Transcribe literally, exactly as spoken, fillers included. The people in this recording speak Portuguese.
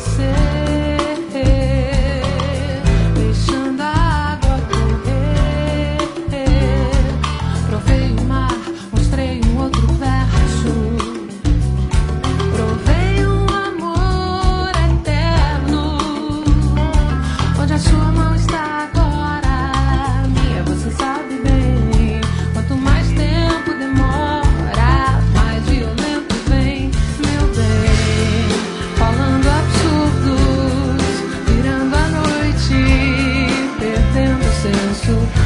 você, deixando a água correr. Provei o mar, mostrei um outro verso. Provei um amor eterno, onde a sua mão está agora. Minha, você sabe bem. Quanto mais tempo demora, mais violento vem, meu bem. Falando absurdos, virando a noite, perdendo o senso.